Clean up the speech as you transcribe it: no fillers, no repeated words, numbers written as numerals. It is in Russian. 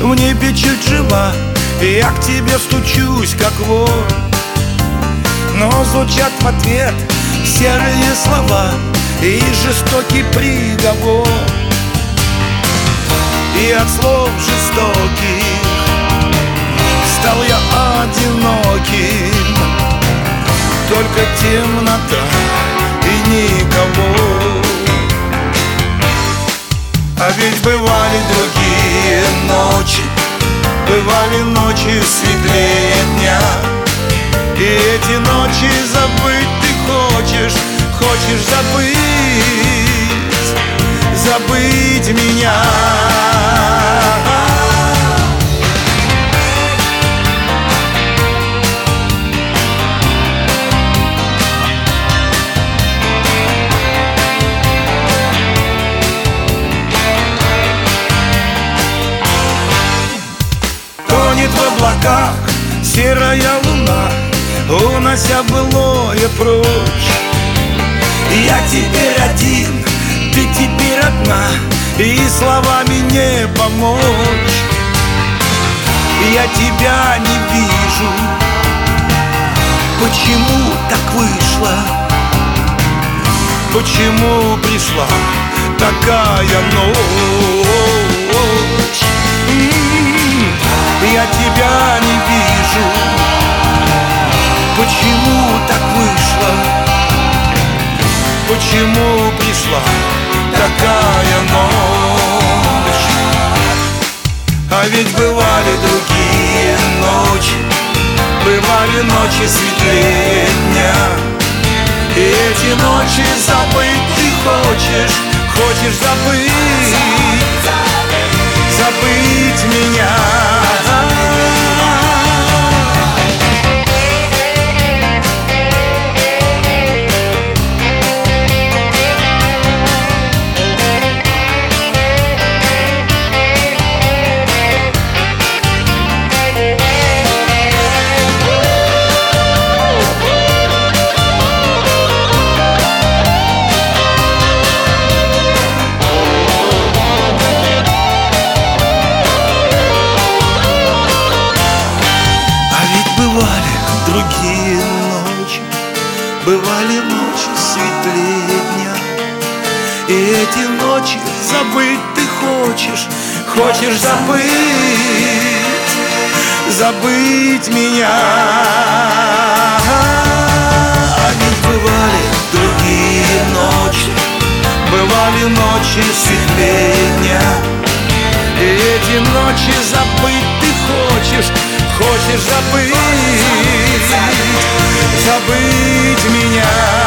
небе чуть жива, и я к тебе стучусь, как вор. Но звучат в ответ серые слова и жестокий приговор. И от слов жестоких стал я одиноким. Только темнота и никого. А ведь бывали другие ночи, бывали ночи светлее дня. И эти ночи забыть ты хочешь, хочешь забыть меня. Тонет в облаках серая луна, унося былое прочь. Я теперь один, ты теперь одна, и словами не помочь. Я тебя не вижу, почему так вышло? Почему пришла такая ночь? Я тебя не вижу, почему так вышло? Почему пришла такая ночь? А ведь бывали другие ночи, бывали ночи светлее дня. И эти ночи забыть ты хочешь, хочешь забыть меня. Другие ночи, бывали ночи светлее дня. И эти ночи забыть ты хочешь, хочешь забыть меня. А ведь бывали другие ночи, бывали ночи светлее дня. И эти ночи забыть ты хочешь, хочешь забыть меня.